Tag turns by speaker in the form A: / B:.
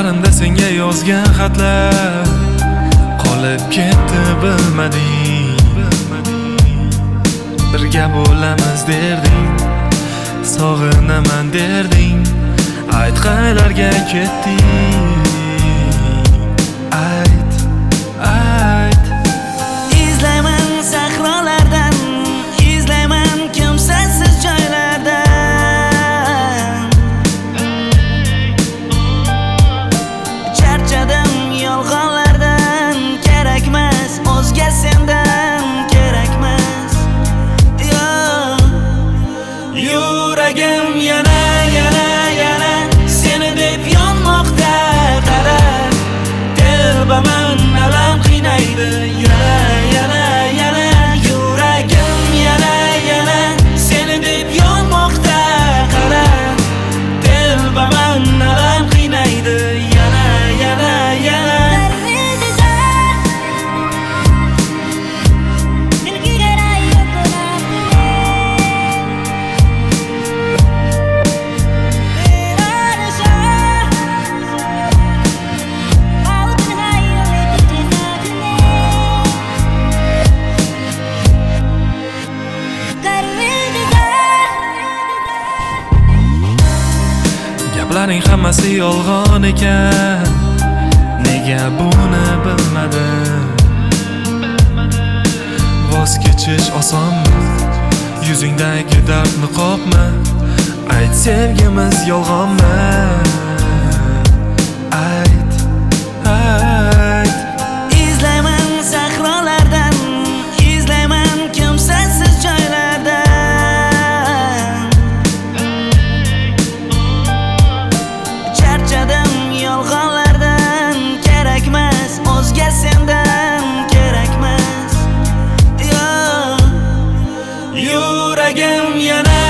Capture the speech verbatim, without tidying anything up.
A: Qo'llarimda senga yozgan xatlar qolib ketdi bilmading. Birga bo'lamiz derding, sog'inaman derding. Ayt qaylarga ketding? Ayt, ayt.
B: Izlayman sahrolardan, izlayman kimsasiz joylardan. Charchadim yolg'onlardan, kerakmas o'zga sendan, kerakmas. Yuragim yana yana yana seni deb yonmoqda. Qara, telbaman alam qiynaydi. Yana yana yana yuragim yana yana seni deb yonmoqda. Qara, telbaman alam qiynaydi. Yana yana yana
A: Gaplaring hammasi yolg'on ekan, nega buni bilmadim? Voz kechish osonmi? Yuzingdagi dardni qopma. Ayt, sevgimiz yolg'onmi? Ayt, ayt.
B: izlayman sahrolardan, izlayman kimsasiz joylardan. Charchadim yolg'onlardan, kerakmas o'zga sendan, kerakmas. Yuragim yana